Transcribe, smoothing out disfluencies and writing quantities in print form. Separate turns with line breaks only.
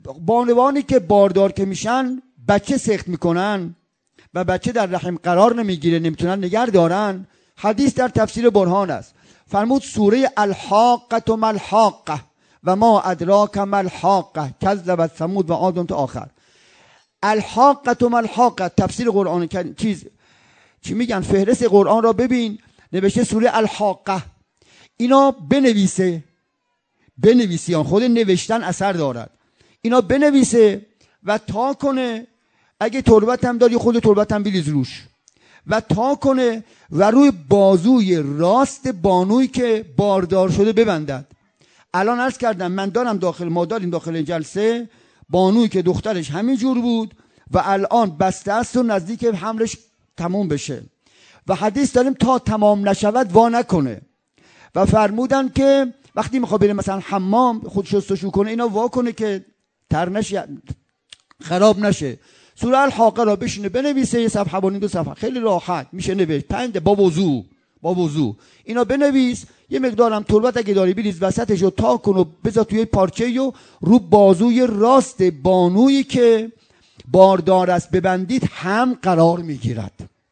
بانوانی که باردار که میشن بچه سخت میکنن و بچه در رحم قرار نمیگیره، نمیتونن نگه دارن. حدیث در تفسیر برهان است، فرمود سوره الحاقه ما الحاقه و ما ادراک ما الحاقه کذبت ثمود و عاد تا آخر. الحاقه ما الحاقه تفسیر قرآن چی میگن، فهرست قرآن را ببین، نوشته سوره الحاقه. اینا بنویسیان، خود نوشتن اثر دارد. اینا بنویسه و تا کنه، اگه تربت هم داری خود تربت هم بریز روش و تا کنه و روی بازوی راست بانوی که باردار شده ببندد. الان عرض کردم من دارم ما داریم داخل جلسه بانوی که دخترش همین جور بود و الان بسته است و نزدیک حملش تموم بشه و حدیث داریم تا تمام نشود وا نکنه و فرمودن که وقتی میخواد بره مثلا حمام خود شستشو کنه اینا وا کنه که تر نشه، خراب نشه. سوره الحاقه را بشینه بنویسه، یه صفحه و نیم 2 صفحه، خیلی راحت میشه نوشت. 5 با وضو اینا بنویس. یه مقدارم تربت اگه داری بریز وسطش رو تا کن و بذار توی پارچه و رو بازوی راست بانویی که باردار است ببندید هم قرار میگیرد.